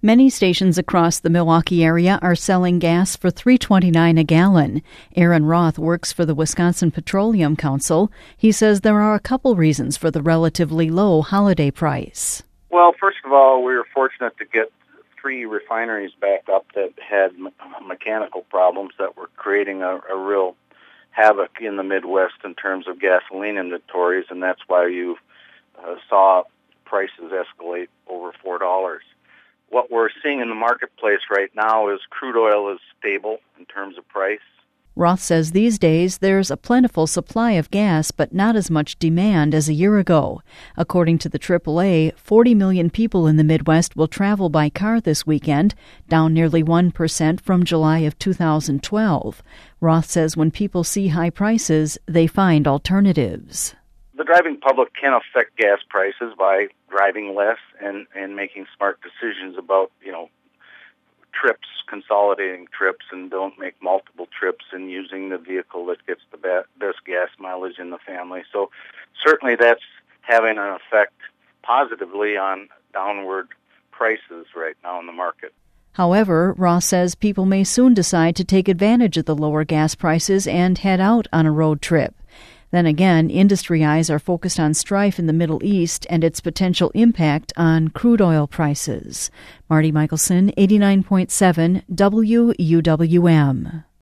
Many stations across the Milwaukee area are selling gas for $3.29 a gallon. Aaron Roth works for the Wisconsin Petroleum Council. He says there are a couple reasons for the relatively low holiday price. Well, first of all, we were fortunate to get 3 refineries back up that had mechanical problems that were creating a real havoc in the Midwest in terms of gasoline inventories, and that's why you saw prices escalate over $4. What we're seeing in the marketplace right now is crude oil is stable in terms of price. Roth says these days there's a plentiful supply of gas, but not as much demand as a year ago. According to the AAA, 40 million people in the Midwest will travel by car this weekend, down nearly 1% from July of 2012. Roth says when people see high prices, they find alternatives. The driving public can affect gas prices by driving less and making smart decisions about, trips, consolidating trips, and don't make multiple trips, and using the vehicle that gets the best gas mileage in the family. So certainly that's having an effect positively on downward prices right now in the market. However, Roth says people may soon decide to take advantage of the lower gas prices and head out on a road trip. Then again, industry eyes are focused on strife in the Middle East and its potential impact on crude oil prices. Marty Michelson, 89.7 WUWM.